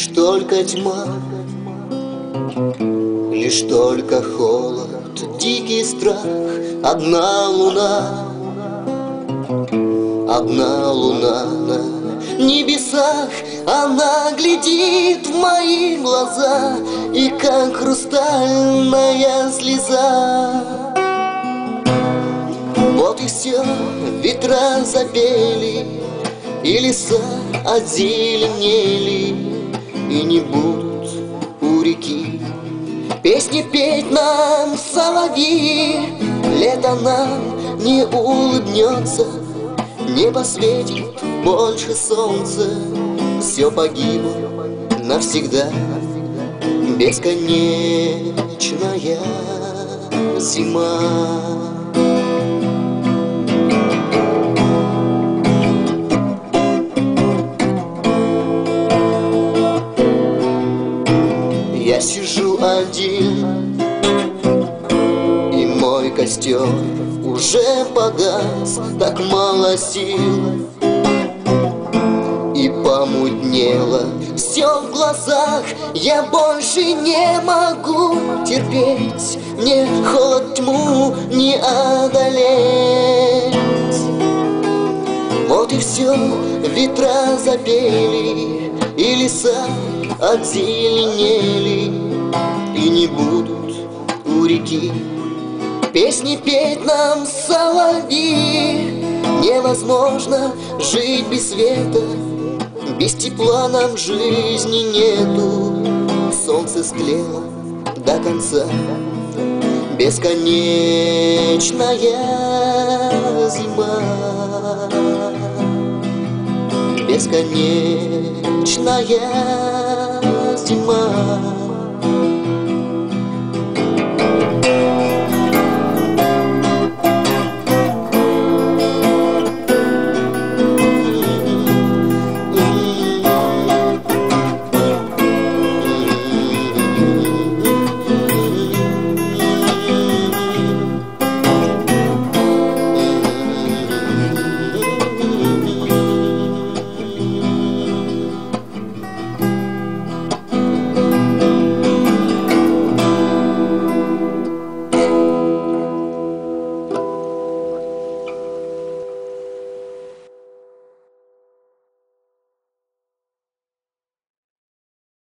Лишь только тьма, лишь только холод, дикий страх. Одна луна на небесах. Она глядит в мои глаза, и как хрустальная слеза. Вот и все, ветра запели, и леса озеленели, и не будут у реки песни петь нам соловьи. Лето нам не улыбнется, не посветит больше солнца. Все погибло навсегда, бесконечная зима. Я сижу один, и мой костер уже погас. Так мало сил, и помутнело все в глазах. Я больше не могу терпеть, мне холод, тьму не одолеть. Вот и все, ветра запели, и леса озеленели, и не будут у реки песни петь нам соловьи. Невозможно жить без света, без тепла нам жизни нету. Солнце склело до конца, бесконечная зима, бесконечная зима.